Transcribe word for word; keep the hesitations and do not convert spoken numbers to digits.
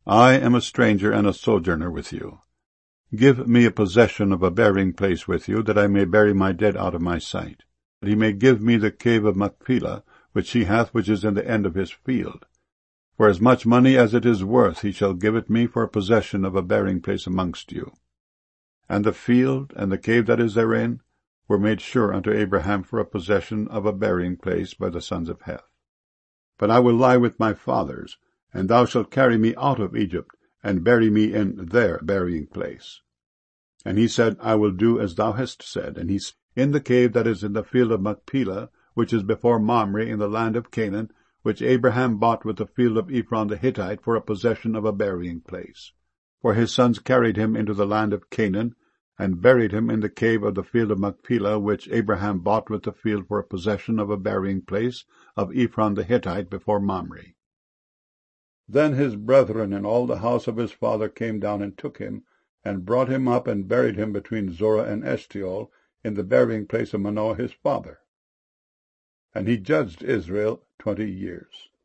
I am a stranger and a sojourner with you. Give me a possession of a burying place with you, that I may bury my dead out of my sight. That he may give me the cave of Machpelah, which he hath, which is in the end of his field. For as much money as it is worth, he shall give it me for a possession of a burying place amongst you. And the field, and the cave that is therein, were made sure unto Abraham for a possession of a burying place by the sons of Heth. But I will lie with my fathers, and thou shalt carry me out of Egypt, and bury me in their burying place. And he said, I will do as thou hast said. And he in the cave that is in the field of Machpelah, which is before Mamre in the land of Canaan, which Abraham bought with the field of Ephron the Hittite for a possession of a burying place. For his sons carried him into the land of Canaan, and buried him in the cave of the field of Machpelah, which Abraham bought with the field for a possession of a burying place of Ephron the Hittite before Mamre. Then his brethren and all the house of his father came down and took him, and brought him up and buried him between Zorah and Eshtaol, in the burying place of Manoah his father. And he judged Israel twenty years.